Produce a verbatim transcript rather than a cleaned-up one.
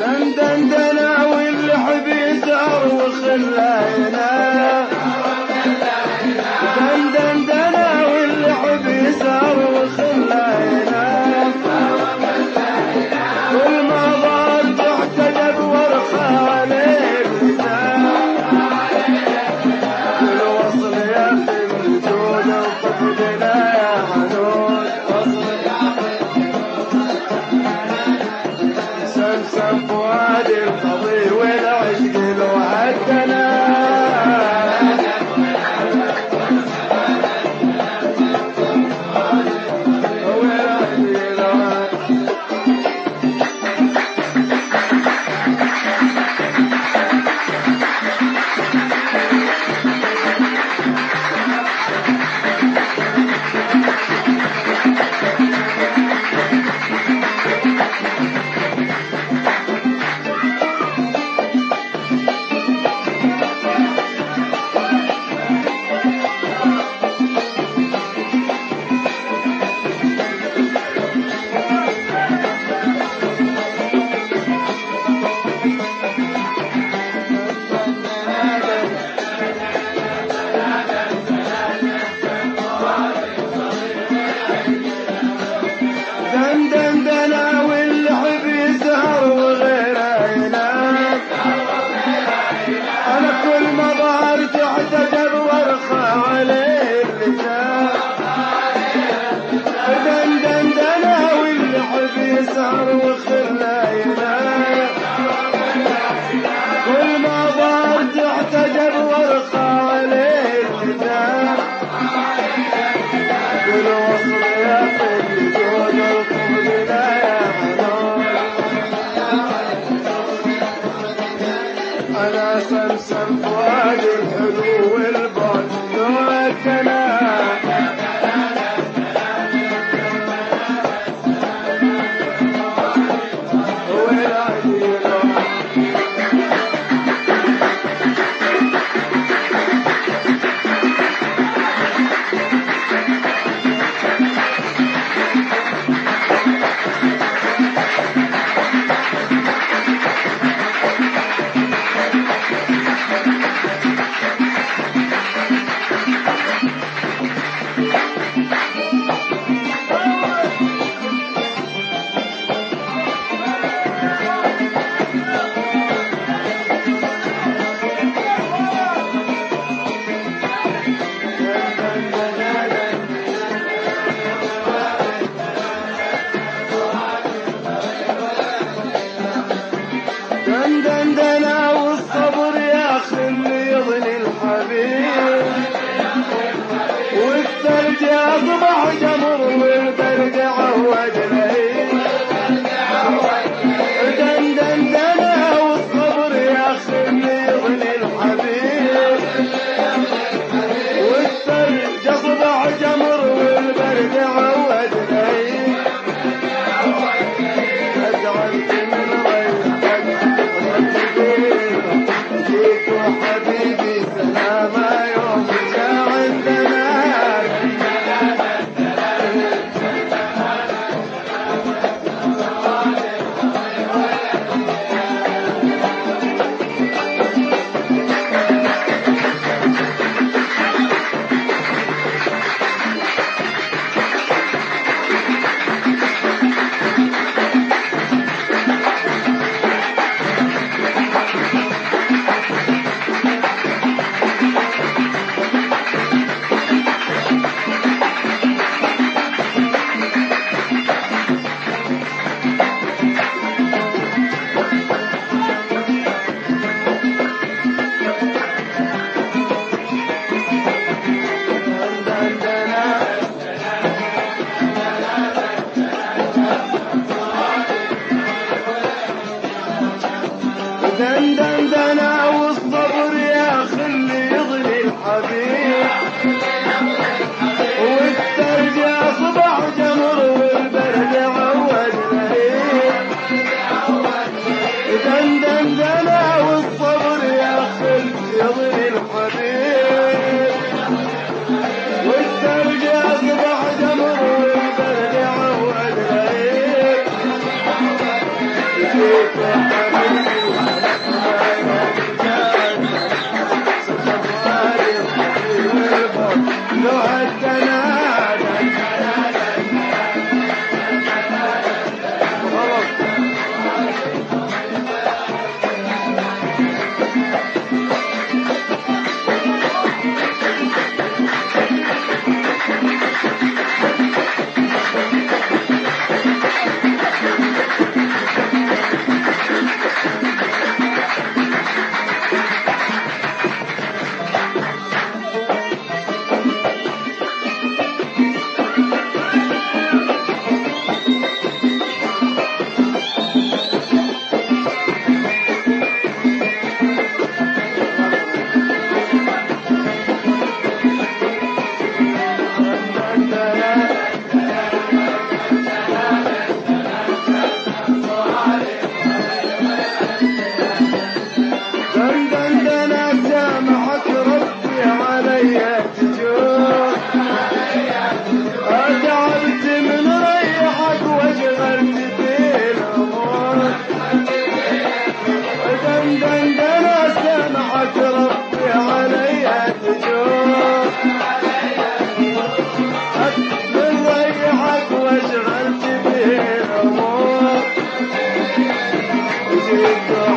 دندنا واللحب يزهر وخلاينا دندنا واللحب يزهر وخلاينا كل ما ضار تحتجب ورخة عليه كل وصل يقي الجود وفقدنا يا حنون سمسم فؤاد القضي والعشق لو عدنا دندنا واللحب يزهر وغيرنا أنا كل ما ظهر تحتجب وارخى عليه اللسان دندنا واللحب يزهر وخلاينا كل ما ظهر تحتجب وارخى عليه اللسان كل وصل يقل جود أنا سمسم فؤاد الحلو والبعد نوكنا دندنا والصبر يا خلي يضني الحبيب والثلج أصبح جمر والبرد عود لهيب دندنا والصبر يا خلي يضني الحبيب والثلج أصبح جمر والبرد عود لهيب أجعلت من جيت وحبيبي سلامة يوم جاء عندنا دندنا والصبر يا خلي يضني الحبيب والثلج أصبح جمر والبرد عود لهيب دندنا والصبر يا خلي يضني الحبيب والثلج أصبح جمر والبرد عود لهيب الدعاء